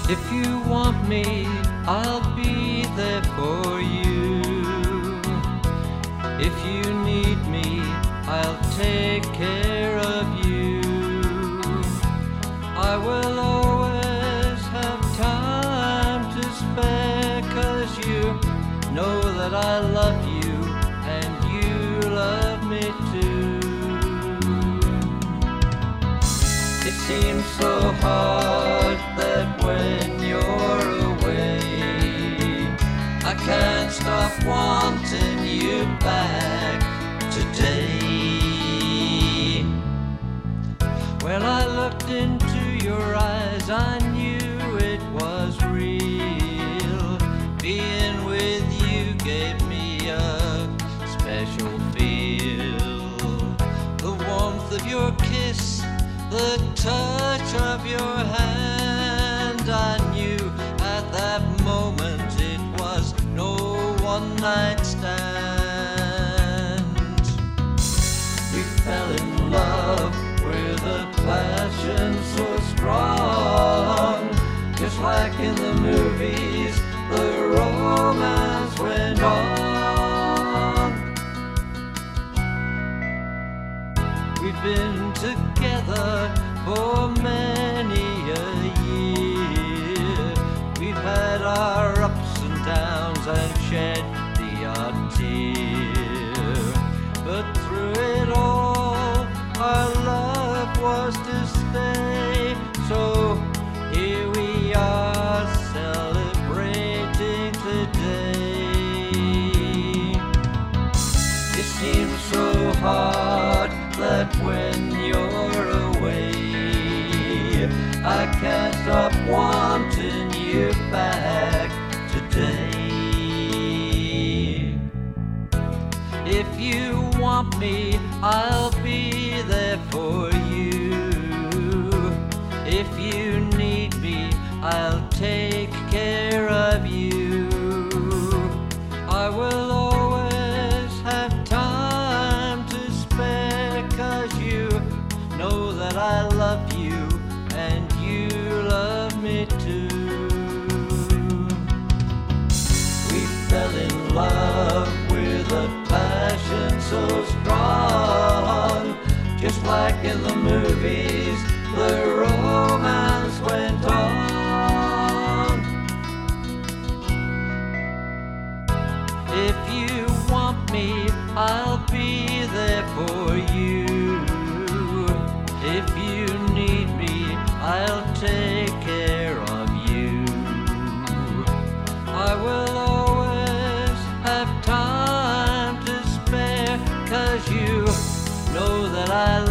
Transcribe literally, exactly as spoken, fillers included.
If you want me, I'll be there for you. If you need me, I'll take care of you. I will always have time to spare, 'cause you know that I love you and you love me too. It seems so hard that when you're away, I can't stop wanting you back today. When I looked into your eyes, I knew it was real. Being with you gave me a special feel. The warmth of your kiss, the touch of your hand, I knew at that moment it was no one-night stand. We fell in love with a passion so strong, just like in the movies, the romance went on. We've been together for many a year. We've had our ups and downs and shed the odd tear. But through it all, our love was to stay. So here we are celebrating today. It seems so hard that when you're away, I can't stop wanting you back today. If you want me, I'll be there for you. If you need me, I'll take care of you. I will always have time to spare, 'cause you know that I love you and you love me too. We fell in love with a passion so strong, just like in the movies, the romance went on. If you want me, I'll be there for you. If you need me, I'll take care of you. I will always have time to spare, 'cause you know that I